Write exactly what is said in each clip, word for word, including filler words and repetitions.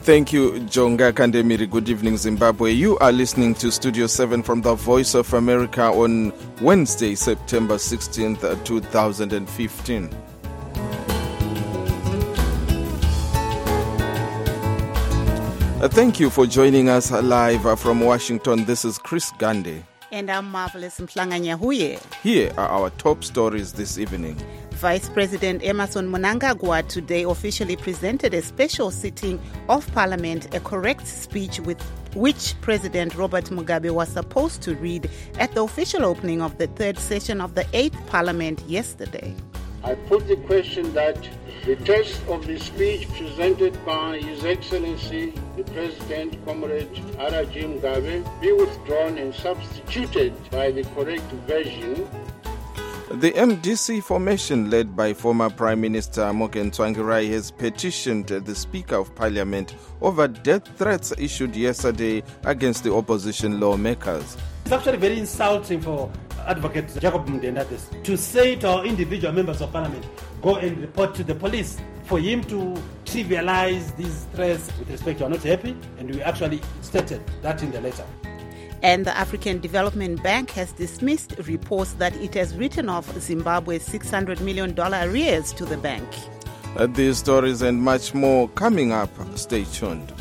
Thank you, Jonga Kandemiri. Good evening, Zimbabwe. You are listening to Studio seven from the Voice of America on Wednesday, September sixteenth, twenty fifteen. Uh, thank you for joining us live uh, from Washington. This is Chris Gandhi. And I'm Marvelous Mhlanga Nyahuye. Here are our top stories this evening. Vice President Emmerson Mnangagwa today officially presented a special sitting of Parliament, a correct speech with which President Robert Mugabe was supposed to read at the official opening of the third session of the eighth Parliament yesterday. I put the question that the text of the speech presented by His Excellency the President, Comrade Araji Mugabe, be withdrawn and substituted by the correct version. The M D C formation led by former Prime Minister Mogen Tsvangirai has petitioned the Speaker of Parliament over death threats issued yesterday against the opposition lawmakers. It's actually very insulting for Advocate Jacob Mdenda to say to our individual members of Parliament, go and report to the police. For him to trivialize these threats with respect, you are not happy, and we actually stated that in the letter. And the African Development Bank has dismissed reports that it has written off Zimbabwe's six hundred million dollars arrears to the bank. Uh, these stories and much more coming up. Stay tuned.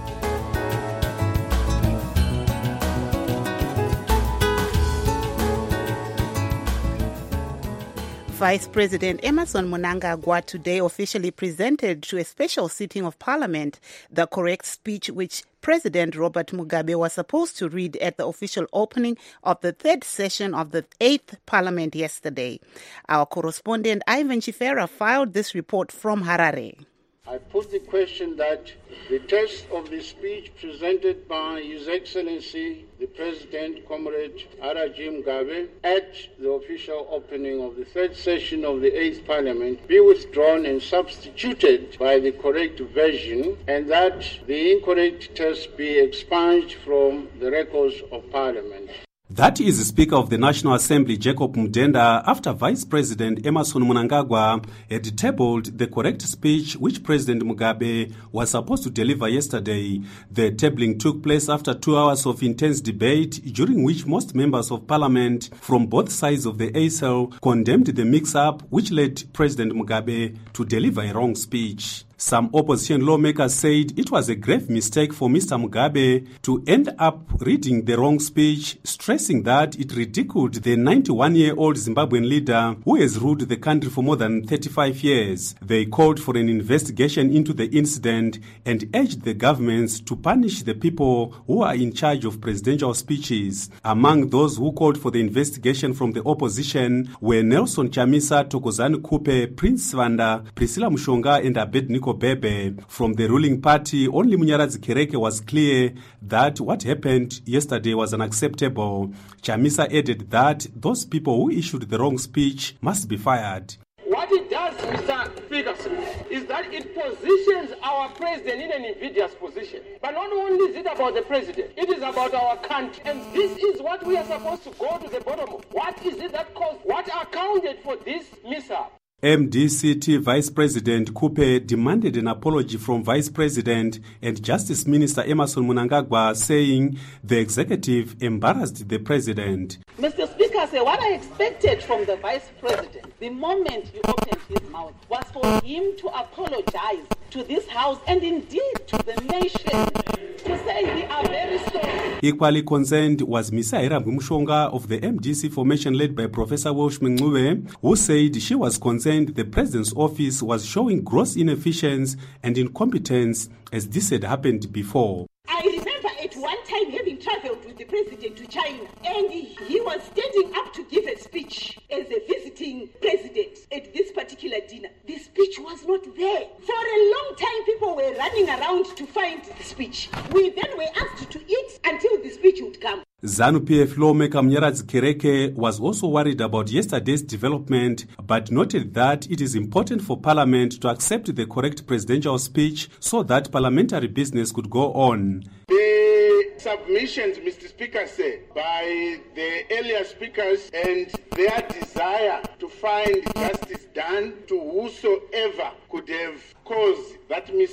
Vice President Emmerson Mnangagwa today officially presented to a special sitting of Parliament the correct speech which President Robert Mugabe was supposed to read at the official opening of the third session of the eighth Parliament yesterday. Our correspondent Ivan Chifera filed this report from Harare. I put the question that the text of the speech presented by His Excellency the President, Comrade Araji Mugabe, at the official opening of the third session of the eighth Parliament be withdrawn and substituted by the correct version, and that the incorrect text be expunged from the records of Parliament. That is Speaker of the National Assembly Jacob Mdenda after Vice President Emmerson Mnangagwa had tabled the correct speech which President Mugabe was supposed to deliver yesterday. The tabling took place after two hours of intense debate, during which most members of Parliament from both sides of the A S L condemned the mix-up which led President Mugabe to deliver a wrong speech. Some opposition lawmakers said it was a grave mistake for Mister Mugabe to end up reading the wrong speech, stressing that it ridiculed the ninety-one-year-old Zimbabwean leader who has ruled the country for more than thirty-five years. They called for an investigation into the incident and urged the governments to punish the people who are in charge of presidential speeches. Among those who called for the investigation from the opposition were Nelson Chamisa, Thokozani Kupe, Prince Vanda, Priscilla Mushonga and Abednego Bebe. From the ruling party, only Munyaradzi Kereke was clear that what happened yesterday was unacceptable. Chamisa added that those people who issued the wrong speech must be fired. What it does, Mister Speaker, is that it positions our president in an invidious position. But not only is it about the president, it is about our country. And this is what we are supposed to go to the bottom of. What is it that caused, what accounted for this mishap? M D C T Vice President Kupe demanded an apology from Vice President and Justice Minister Emmerson Mnangagwa, saying the executive embarrassed the president. Mister Speaker, say what I expected from the Vice President the moment he opened his mouth was for him to apologize to this House and indeed to the nation, to say we are very sorry. Equally concerned was Mister Irambwi Mushonga of the M D C formation led by Professor Walsh Mncube, who said she was concerned the president's office was showing gross inefficiency and incompetence as this had happened before. I remember at one time having traveled with the president to China, and he was standing up to give a speech as a visiting president at this particular dinner. The speech was not there. For a long time, people were running around to find the speech. We then were asked to eat until the speech would come. ZANU-P F lawmaker Munyaradzi Kereke was also worried about yesterday's development, but noted that it is important for Parliament to accept the correct presidential speech so that parliamentary business could go on. The submissions, Mister Speaker, said by the earlier speakers and their desire to find justice done to whosoever could have caused that mishap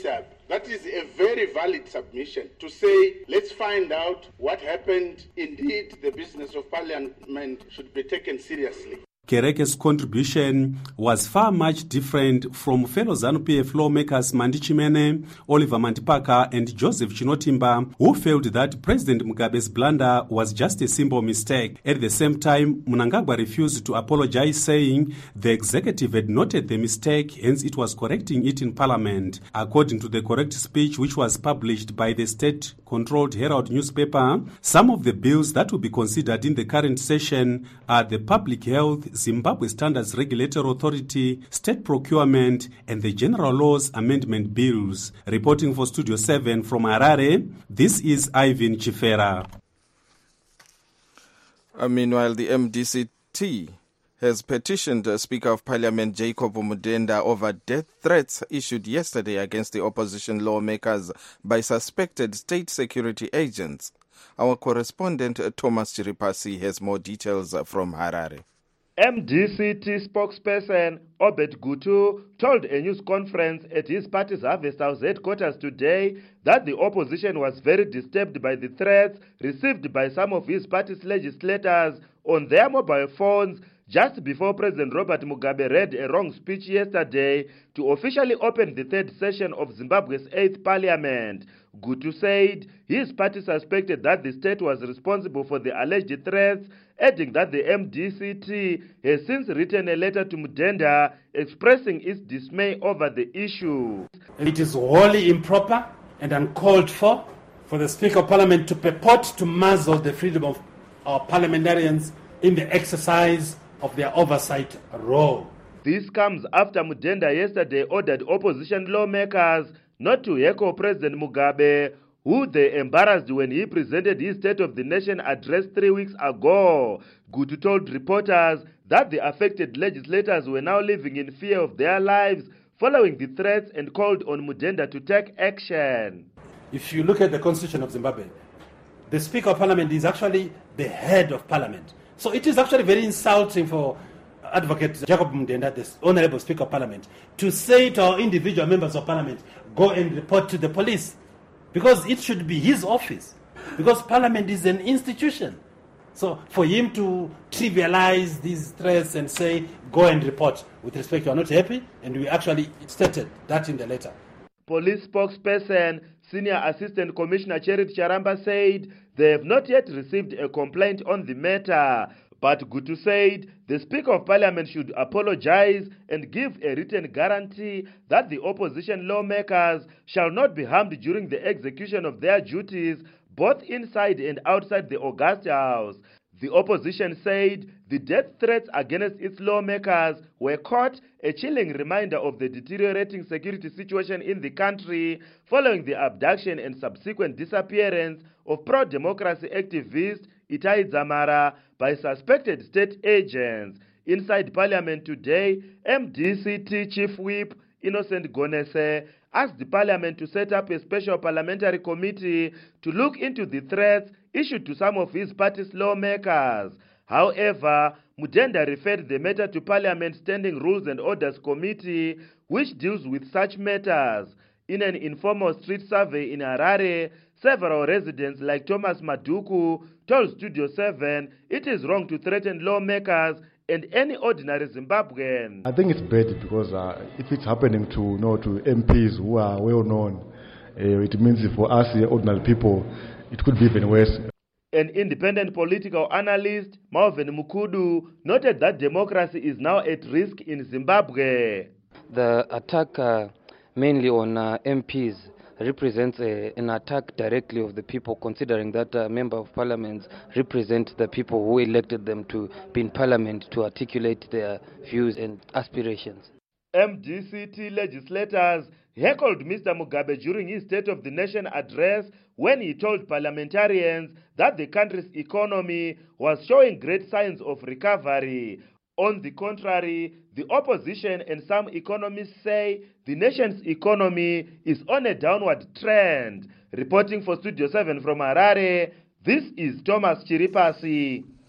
That is a very valid submission to say, let's find out what happened. Indeed, the business of parliament should be taken seriously. Kereke's contribution was far much different from fellow ZANU-P F lawmakers Mandi Chimene, Oliver Mantipaka and Joseph Chinotimba, who felt that President Mugabe's blunder was just a simple mistake. At the same time, Mnangagwa refused to apologize, saying the executive had noted the mistake, hence it was correcting it in parliament. According to the correct speech, which was published by the state-controlled Herald newspaper, some of the bills that will be considered in the current session are the Public Health, Zimbabwe Standards Regulatory Authority, State Procurement, and the General Laws Amendment Bills. Reporting for Studio seven from Harare, this is Ivan Chifera. Uh, meanwhile, the M D C T has petitioned uh, Speaker of Parliament Jacob Mudenda over death threats issued yesterday against the opposition lawmakers by suspected state security agents. Our correspondent uh, Thomas Chiripasi has more details uh, from Harare. M D C T spokesperson Obed Gutu told a news conference at his party's Harvest House headquarters today that the opposition was very disturbed by the threats received by some of his party's legislators on their mobile phones just before President Robert Mugabe read a wrong speech yesterday to officially open the third session of Zimbabwe's eighth parliament. Gutu said his party suspected that the state was responsible for the alleged threats, adding that the M D C T has since written a letter to Mudenda expressing its dismay over the issue. It is wholly improper and uncalled for for the Speaker of Parliament to purport to muzzle the freedom of our parliamentarians in the exercise of their oversight role. This comes after Mudenda yesterday ordered opposition lawmakers not to echo President Mugabe, who they embarrassed when he presented his State of the Nation address three weeks ago. Gutu told reporters that the affected legislators were now living in fear of their lives following the threats and called on Mudenda to take action. If you look at the Constitution of Zimbabwe, the Speaker of Parliament is actually the head of Parliament. So it is actually very insulting for Advocate Jacob Mudenda, the Honorable Speaker of Parliament, to say to our individual members of Parliament, go and report to the police, because it should be his office, because Parliament is an institution. So for him to trivialize these threats and say, go and report, with respect, you are not happy, and we actually stated that in the letter. Police spokesperson, Senior Assistant Commissioner Cherit Charamba said they have not yet received a complaint on the matter. But Gutu said the Speaker of Parliament should apologize and give a written guarantee that the opposition lawmakers shall not be harmed during the execution of their duties, both inside and outside the Augusta House. The opposition said the death threats against its lawmakers were caught a chilling reminder of the deteriorating security situation in the country following the abduction and subsequent disappearance of pro-democracy activist Itai Dzamara by suspected state agents. Inside Parliament today, M D C T Chief Whip Innocent Gonese asked the Parliament to set up a special parliamentary committee to look into the threats issued to some of his party's lawmakers. However, Mudenda referred the matter to Parliament Standing Rules and Orders Committee, which deals with such matters. In an informal street survey in Harare, several residents like Thomas Maduku told Studio seven it is wrong to threaten lawmakers and any ordinary Zimbabwean. I think it's bad because uh, if it's happening to, you know, to M Ps who are well known, uh, it means for us uh, ordinary people, it could be even worse. An independent political analyst, Marvin Mukudu, noted that democracy is now at risk in Zimbabwe. The attack uh, mainly on uh, M Ps represents a, an attack directly of the people, considering that uh, member of parliament represent the people who elected them to be in parliament to articulate their views and aspirations. M D C T legislators heckled Mister Mugabe during his State of the Nation address when he told parliamentarians that the country's economy was showing great signs of recovery. On the contrary, the opposition and some economists say the nation's economy is on a downward trend. Reporting for Studio seven from Harare, this is Thomas Chiripasi.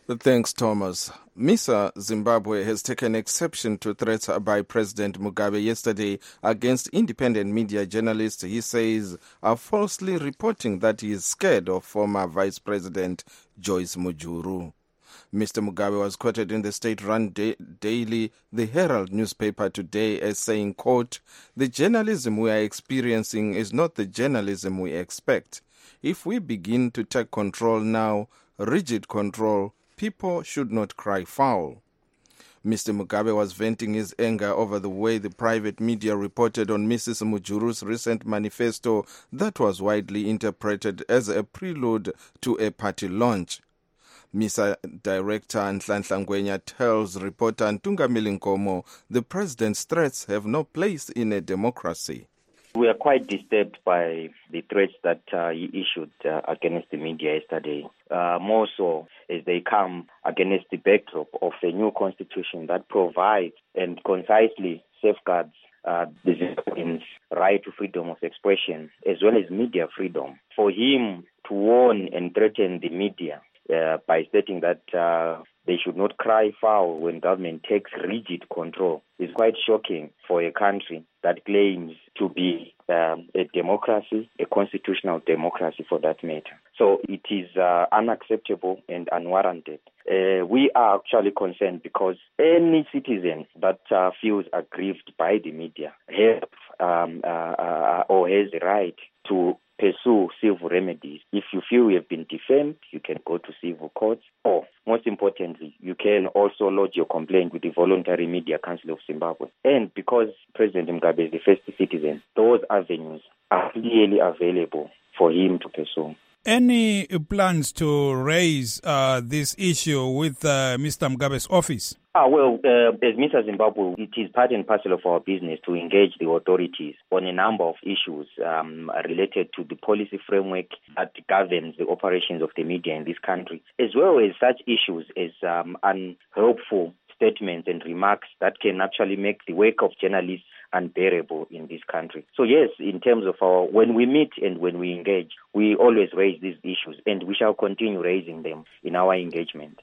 Thanks, Thomas. MISA Zimbabwe has taken exception to threats by President Mugabe yesterday against independent media journalists he says are falsely reporting that he is scared of former Vice President Joyce Mujuru. Mister Mugabe was quoted in the state-run da- daily The Herald newspaper today as saying, quote, "The journalism we are experiencing is not the journalism we expect. If we begin to take control now, rigid control, people should not cry foul." Mister Mugabe was venting his anger over the way the private media reported on Missus Mujuru's recent manifesto that was widely interpreted as a prelude to a party launch. MISA Director Nhlanhla Ngwenya tells reporter Ntungamili Nkomo the president's threats have no place in a democracy. We are quite disturbed by the threats that uh, he issued uh, against the media yesterday, uh, more so as they come against the backdrop of a new constitution that provides and concisely safeguards uh, the Zimbabweans' right to freedom of expression as well as media freedom. For him to warn and threaten the media uh, by stating that uh, they should not cry foul when government takes rigid control is quite shocking for a country that claims to be um, a democracy, a constitutional democracy for that matter. So it is uh, unacceptable and unwarranted. Uh, we are actually concerned because any citizen that uh, feels aggrieved by the media have um, uh, uh, or has the right to pursue civil remedies. If you feel you have been defamed, you can go to civil courts, or most importantly, you can also lodge your complaint with the Voluntary Media Council of Zimbabwe. And because President Mugabe is the first citizen, those avenues are clearly available for him to pursue. Any plans to raise uh, this issue with uh, Mister Mugabe's office? Ah, well, uh, as Mister Zimbabwe, it is part and parcel of our business to engage the authorities on a number of issues um, related to the policy framework that governs the operations of the media in this country, as well as such issues as um, unhelpful statements and remarks that can actually make the work of journalists unbearable in this country. So yes, in terms of our, when we meet and when we engage, we always raise these issues, and we shall continue raising them in our engagement.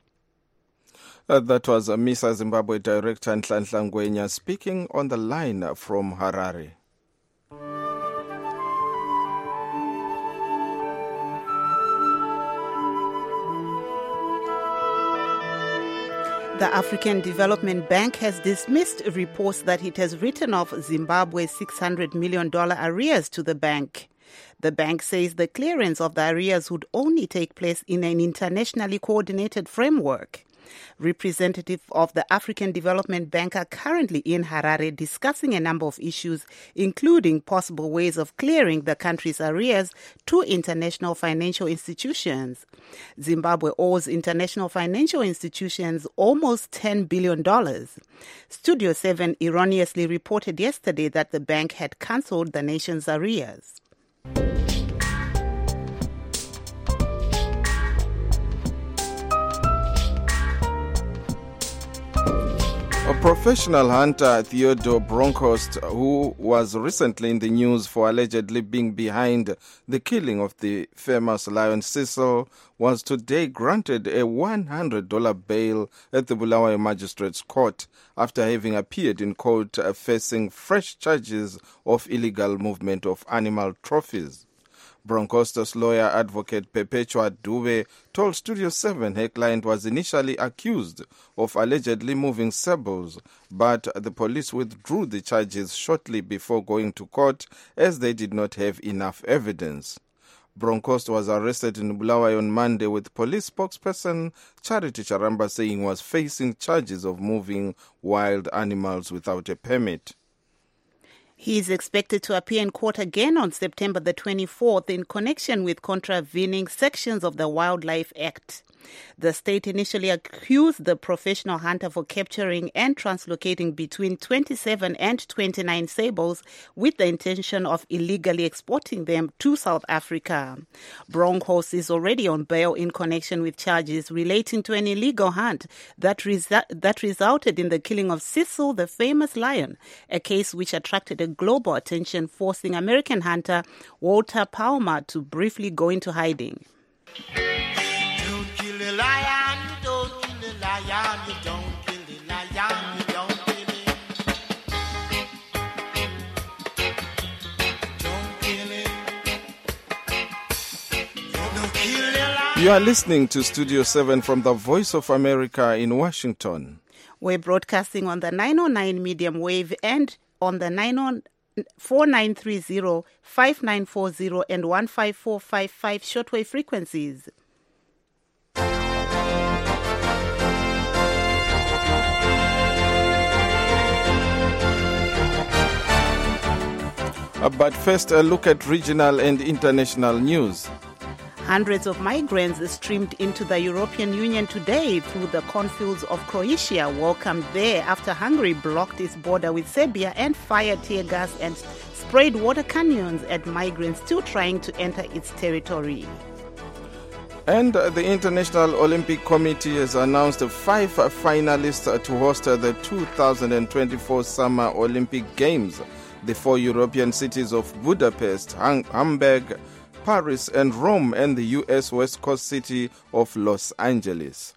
Uh, that was uh, MISA Zimbabwe Director Nhlanhla Ngwenya speaking on the line from Harare. The African Development Bank has dismissed reports that it has written off Zimbabwe's six hundred million dollars arrears to the bank. The bank says the clearance of the arrears would only take place in an internationally coordinated framework. Representatives of the African Development Bank are currently in Harare discussing a number of issues, including possible ways of clearing the country's arrears to international financial institutions. Zimbabwe owes international financial institutions almost ten billion dollars. Studio seven erroneously reported yesterday that the bank had cancelled the nation's arrears. A professional hunter, Theodore Bronkhorst, who was recently in the news for allegedly being behind the killing of the famous lion Cecil, was today granted a one hundred dollars bail at the Bulawayo Magistrates Court after having appeared in court facing fresh charges of illegal movement of animal trophies. Bronkhorst's lawyer, advocate Perpetua Dube, told Studio seven her client was initially accused of allegedly moving sables, but the police withdrew the charges shortly before going to court as they did not have enough evidence. Bronkhorst was arrested in Bulawayo on Monday, with police spokesperson Charity Charamba saying he was facing charges of moving wild animals without a permit. He is expected to appear in court again on September the twenty-fourth in connection with contravening sections of the Wildlife Act. The state initially accused the professional hunter for capturing and translocating between twenty-seven and twenty-nine sables with the intention of illegally exporting them to South Africa. Bronkhorst is already on bail in connection with charges relating to an illegal hunt that, resu- that resulted in the killing of Cecil, the famous lion, a case which attracted a global attention, forcing American hunter Walter Palmer to briefly go into hiding. Don't kill a lion, don't You are listening to Studio seven from the Voice of America in Washington. We're broadcasting on the nine oh nine medium wave and on the four nine three zero, five nine four zero and one five four five five shortwave frequencies. But first, a look at regional and international news. Hundreds of migrants streamed into the European Union today through the cornfields of Croatia, welcomed there after Hungary blocked its border with Serbia and fired tear gas and sprayed water cannons at migrants still trying to enter its territory. And the International Olympic Committee has announced five finalists to host the two thousand twenty-four Summer Olympic Games. The four European cities of Budapest, Hamburg, Paris and Rome, and the U S West Coast city of Los Angeles.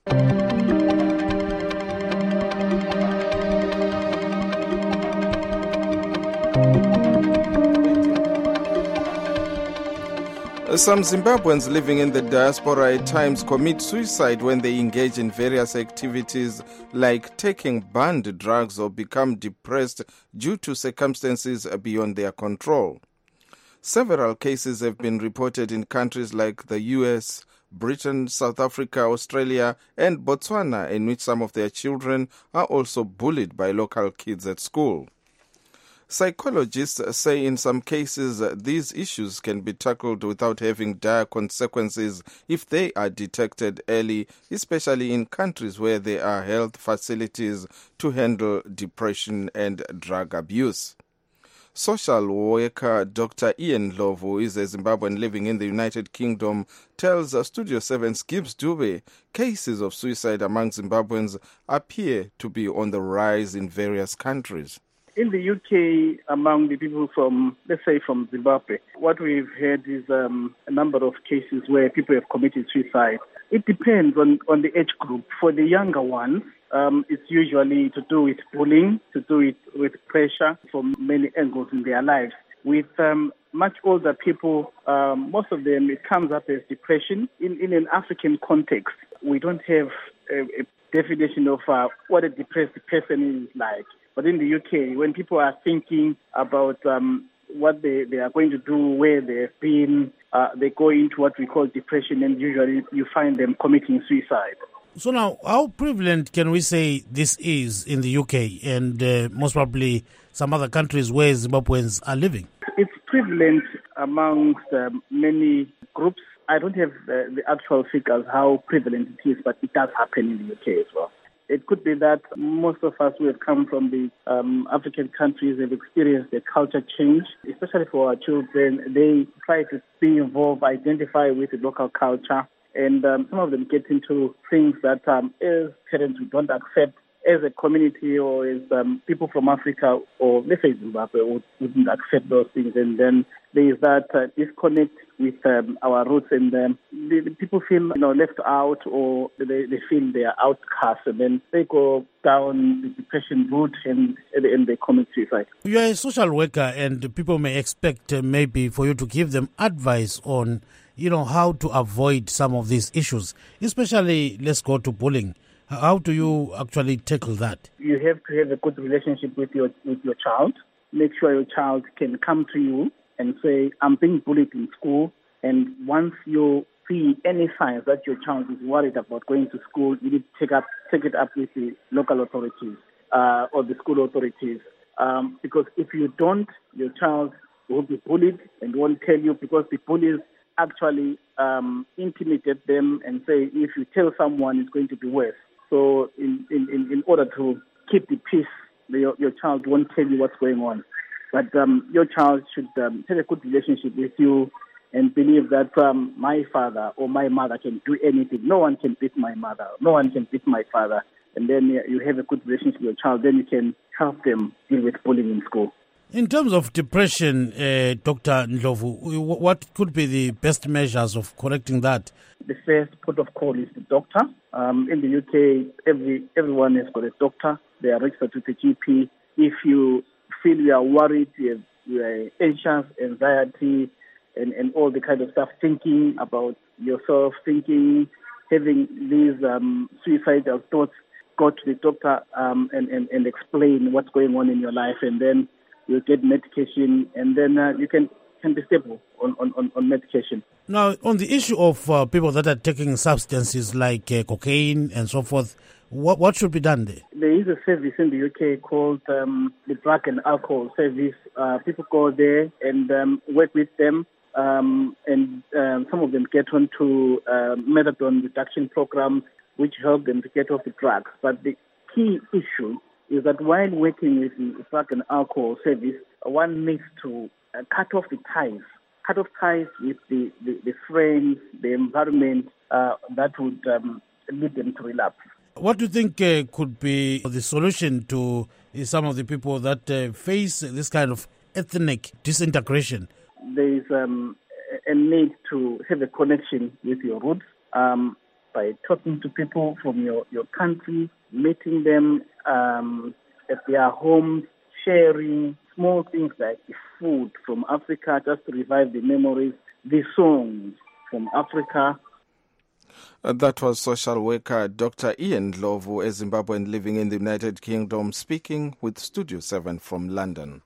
Some Zimbabweans living in the diaspora at times commit suicide when they engage in various activities like taking banned drugs or become depressed due to circumstances beyond their control. Several cases have been reported in countries like the U S, Britain, South Africa, Australia, and Botswana, in which some of their children are also bullied by local kids at school. Psychologists say in some cases these issues can be tackled without having dire consequences if they are detected early, especially in countries where there are health facilities to handle depression and drug abuse. Social worker Doctor Ian Ndlovu is a Zimbabwean living in the United Kingdom, tells Studio seven's Gibbs Dube cases of suicide among Zimbabweans appear to be on the rise in various countries. In the U K, among the people from, let's say, from Zimbabwe, what we've heard is um, a number of cases where people have committed suicide. It depends on, on the age group. For the younger ones, um, it's usually to do with bullying, to do it with pressure from many angles in their lives. With um, much older people, um, most of them, it comes up as depression. In, in an African context, we don't have a, a definition of uh, what a depressed person is like. But in the U K, when people are thinking about um, what they, they are going to do, where they've been, uh, they go into what we call depression, and usually you find them committing suicide. So now, how prevalent can we say this is in the U K and uh, most probably some other countries where Zimbabweans are living? It's prevalent amongst um, many groups. I don't have uh, the actual figures how prevalent it is, but it does happen in the U K as well. It could be that most of us who have come from the um, African countries have experienced a culture change, especially for our children. They try to be involved, identify with the local culture, and um, some of them get into things that um, as parents we don't accept, as a community or as um, people from Africa or let's say Zimbabwe wouldn't accept those things, and then there is that uh, disconnect with um, our roots, and um, the, the people feel you know left out, or they, they feel they are outcast, and then they go down the depression route and and they commit suicide. You are a social worker, and people may expect uh, maybe for you to give them advice on you know how to avoid some of these issues, especially let's go to bullying. How do you actually tackle that? You have to have a good relationship with your with your child. Make sure your child can come to you and say, I'm being bullied in school. And once you see any signs that your child is worried about going to school, you need to take, up, take it up with the local authorities uh, or the school authorities. Um, because if you don't, your child will be bullied and won't tell you, because the bullies actually um, intimidate them and say, if you tell someone, it's going to be worse. So in, in, in order to keep the peace, your, your child won't tell you what's going on. But um, your child should um, have a good relationship with you and believe that um, my father or my mother can do anything. No one can beat my mother. No one can beat my father. And then you have a good relationship with your child. Then you can help them deal with bullying in school. In terms of depression, uh, Doctor Ndlovu, what could be the best measures of correcting that? The first port of call is the doctor. Um, in the U K, every everyone has got a doctor. They are registered with the G P. If you feel you are worried, you, have, you are anxious, anxiety, and, and all the kind of stuff, thinking about yourself thinking, having these um, suicidal thoughts, go to the doctor um, and, and, and explain what's going on in your life, and then you get medication, and then uh, you can, can be stable on, on, on medication. Now, on the issue of uh, people that are taking substances like uh, cocaine and so forth, what what should be done there? There is a service in the U K called um, the Drug and Alcohol Service. Uh, people go there and um, work with them, um, and um, some of them get onto uh, methadone reduction programs, which help them to get off the drugs. But the key issue is that while working with the Drug and Alcohol Service, one needs to uh, cut off the ties, cut off ties with the, the, the friends, the environment uh, that would um, lead them to relapse. What do you think uh, could be the solution to uh, some of the people that uh, face this kind of ethnic disintegration? There is um, a need to have a connection with your roots um, by talking to people from your, your country, meeting them um, at their homes, sharing small things like food from Africa just to revive the memories, the songs from Africa. Uh, that was social worker Doctor Ian Ndlovu, a Zimbabwean living in the United Kingdom, speaking with Studio seven from London.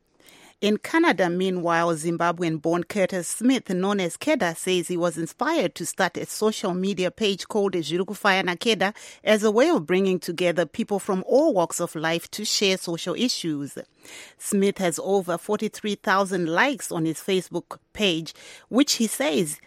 In Canada, meanwhile, Zimbabwean-born Curtis Smith, known as Keda, says he was inspired to start a social media page called Zvirikufaya na Keda as a way of bringing together people from all walks of life to share social issues. Smith has over forty-three thousand likes on his Facebook page, which he says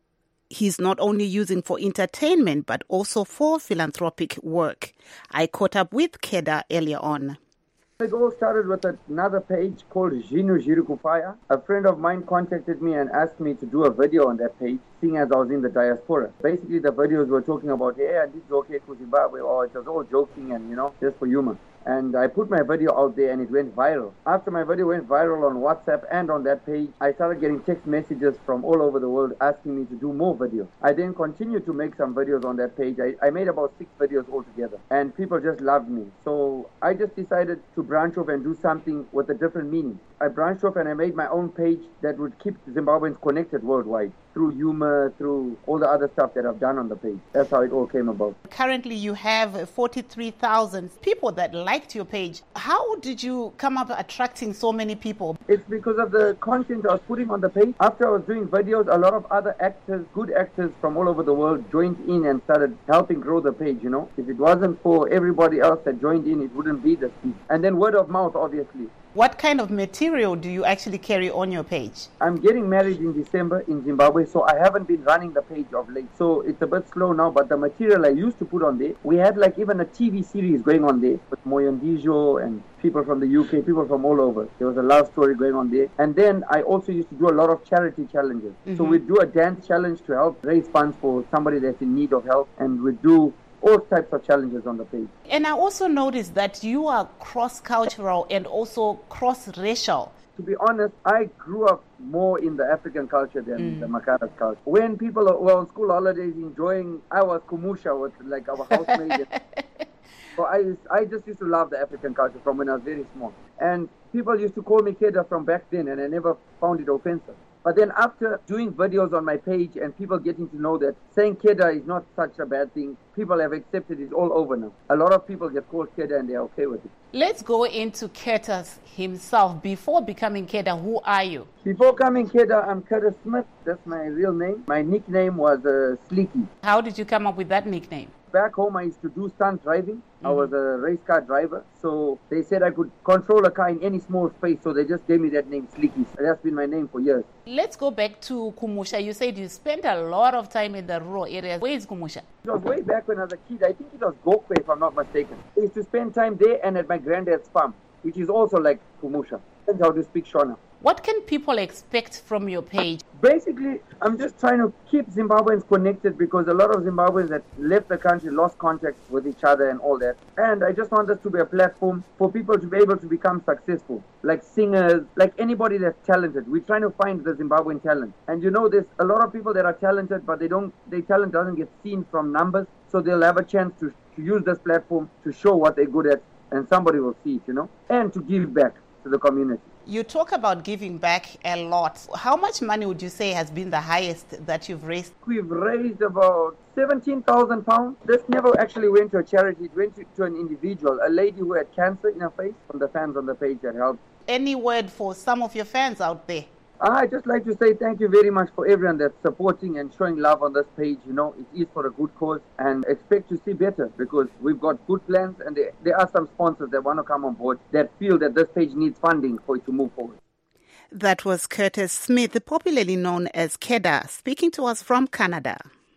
he's not only using for entertainment but also for philanthropic work. I caught up with Keda earlier on. It all started with another page called Zhinu Zvirikufaya. A friend of mine contacted me and asked me to do a video on that page, seeing as I was in the diaspora. Basically, the videos were talking about, hey, I did okay to Zimbabwe, or it was all joking and, you know, just for humor. And I put my video out there and it went viral. After my video went viral on WhatsApp and on that page, I started getting text messages from all over the world asking me to do more videos. I then continued to make some videos on that page. I, I made about six videos altogether and people just loved me. So I just decided to branch off and do something with a different meaning. I branched off and I made my own page that would keep Zimbabweans connected worldwide through humor, through all the other stuff that I've done on the page. That's how it all came about. Currently, you have forty-three thousand people that liked your page. How did you come up attracting so many people? It's because of the content I was putting on the page. After I was doing videos, a lot of other actors, good actors from all over the world joined in and started helping grow the page, you know. If it wasn't for everybody else that joined in, it wouldn't be this big. And then word of mouth, obviously. What kind of material do you actually carry on your page? I'm getting married in December in Zimbabwe, so I haven't been running the page of late. So it's a bit slow now, but the material I used to put on there, we had like even a T V series going on there with Moyondijo and people from the U K, people from all over. There was a love story going on there. And then I also used to do a lot of charity challenges. Mm-hmm. So we'd do a dance challenge to help raise funds for somebody that's in need of help, and we'd do all types of challenges on the page. And I also noticed that you are cross-cultural and also cross-racial. To be honest, I grew up more in the African culture than mm. the Makara's culture. When people were on school holidays enjoying, I was kumusha with like our housemaid. So I, I just used to love the African culture from when I was very small. And people used to call me Keda from back then, and I never found it offensive. But then after doing videos on my page and people getting to know that saying Keda is not such a bad thing, people have accepted it all over now. A lot of people get called Keda and they're okay with it. Let's go into Curtis himself. Before becoming Keda, who are you? Before coming Keda, I'm Curtis Smith. That's my real name. My nickname was uh, Sleeky. How did you come up with that nickname? Back home, I used to do stunt driving. Mm-hmm. I was a race car driver. So they said I could control a car in any small space. So they just gave me that name, Sleeky. That's been my name for years. Let's go back to Kumusha. You said you spent a lot of time in the rural areas. Where is Kumusha? It was way back when I was a kid. I think it was Gokwe, if I'm not mistaken. I used to spend time there and at my granddad's farm, which is also like Kumusha. That's how to speak Shona. What can people expect from your page? Basically, I'm just trying to keep Zimbabweans connected because a lot of Zimbabweans that left the country lost contact with each other and all that. And I just want this to be a platform for people to be able to become successful, like singers, like anybody that's talented. We're trying to find the Zimbabwean talent. And you know, there's a lot of people that are talented, but they don't, their talent doesn't get seen from numbers. So they'll have a chance to, to use this platform to show what they're good at, and somebody will see it, you know, and to give back. to the community. You talk about giving back a lot. How much money would you say has been the highest that you've raised? We've raised about seventeen thousand pounds. This never actually went to a charity. It went to, to an individual, a lady who had cancer in her face, from the fans on the page that helped. Any word for some of your fans out there? I'd just like to say thank you very much for everyone that's supporting and showing love on this page. You know, it is for a good cause, and expect to see better, because we've got good plans, and there, there are some sponsors that want to come on board that feel that this page needs funding for it to move forward. That was Curtis Smith, popularly known as Keda, speaking to us from Canada.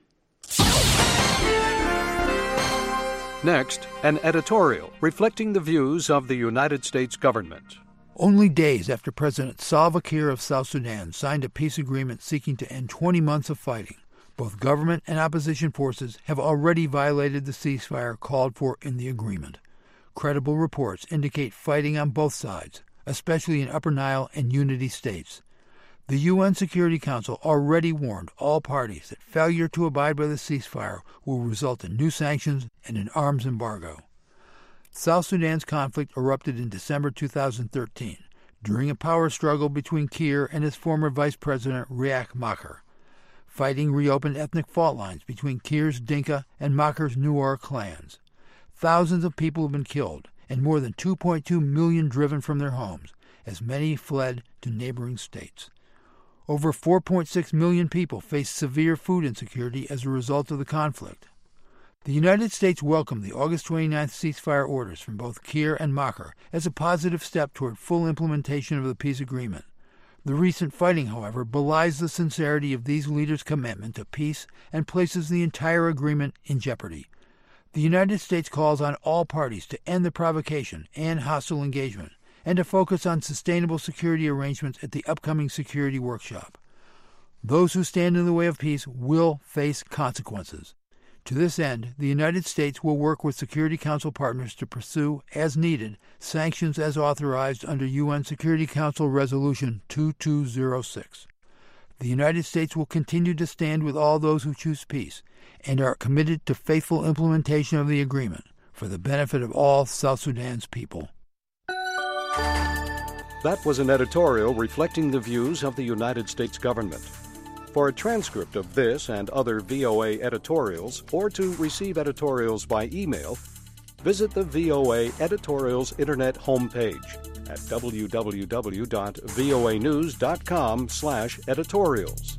Next, an editorial reflecting the views of the United States government. Only days after President Salva Kiir of South Sudan signed a peace agreement seeking to end twenty months of fighting, both government and opposition forces have already violated the ceasefire called for in the agreement. Credible reports indicate fighting on both sides, especially in Upper Nile and Unity states. The U N Security Council already warned all parties that failure to abide by the ceasefire will result in new sanctions and an arms embargo. South Sudan's conflict erupted in December two thousand thirteen during a power struggle between Kiir and his former vice president Riek Machar. Fighting reopened ethnic fault lines between Kiir's Dinka and Machar's Nuer clans. Thousands of people have been killed and more than two point two million driven from their homes, as many fled to neighboring states. Over four point six million people face severe food insecurity as a result of the conflict. The United States welcomed the August twenty-ninth ceasefire orders from both Kiir and Machar as a positive step toward full implementation of the peace agreement. The recent fighting, however, belies the sincerity of these leaders' commitment to peace and places the entire agreement in jeopardy. The United States calls on all parties to end the provocation and hostile engagement and to focus on sustainable security arrangements at the upcoming security workshop. Those who stand in the way of peace will face consequences. To this end, the United States will work with Security Council partners to pursue, as needed, sanctions as authorized under U N Security Council Resolution two two zero six. The United States will continue to stand with all those who choose peace and are committed to faithful implementation of the agreement for the benefit of all South Sudan's people. That was an editorial reflecting the views of the United States government. For a transcript of this and other V O A editorials, or to receive editorials by email, visit the V O A Editorials Internet homepage at w w w dot voa news dot com slash editorials.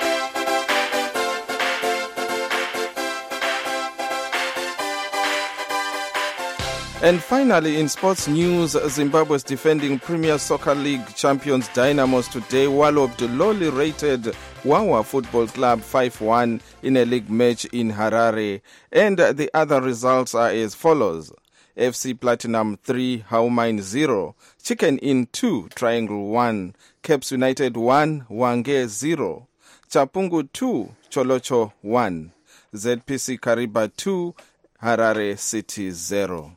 And finally, in sports news, Zimbabwe's defending Premier Soccer League champions Dynamos today walloped lowly rated Wawa Football Club five one in a league match in Harare. And the other results are as follows. F C Platinum three, Haumain zero, Chicken Inn two, Triangle one, Caps United one, Wange zero, Chapungu two, Cholocho one, Z P C Kariba two, Harare City zero.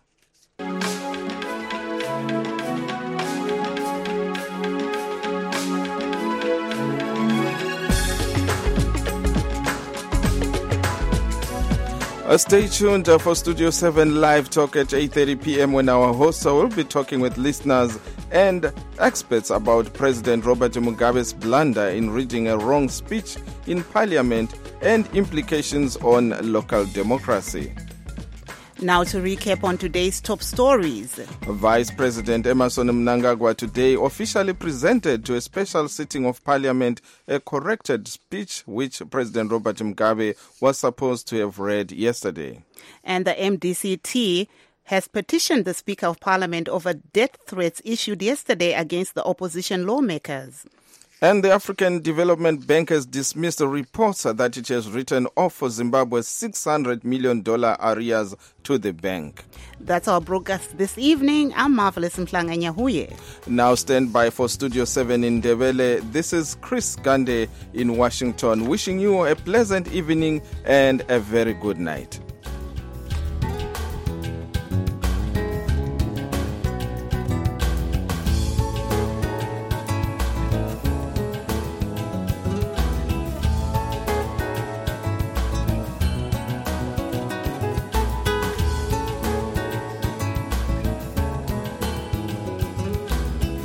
Uh, stay tuned uh, for Studio seven Live Talk at eight thirty p.m. when our hosts will be talking with listeners and experts about President Robert Mugabe's blunder in reading a wrong speech in Parliament and implications on local democracy. Now to recap on today's top stories. Vice President Emmerson Mnangagwa today officially presented to a special sitting of Parliament a corrected speech which President Robert Mugabe was supposed to have read yesterday. And the M D C T has petitioned the Speaker of Parliament over death threats issued yesterday against the opposition lawmakers. And the African Development Bank has dismissed the reports that it has written off for Zimbabwe's six hundred million dollars arrears to the bank. That's our broadcast this evening. I'm Marvelous Mhlanga Nyahuye. Now stand by for Studio seven in Ndebele. This is Chris Gande in Washington, wishing you a pleasant evening and a very good night.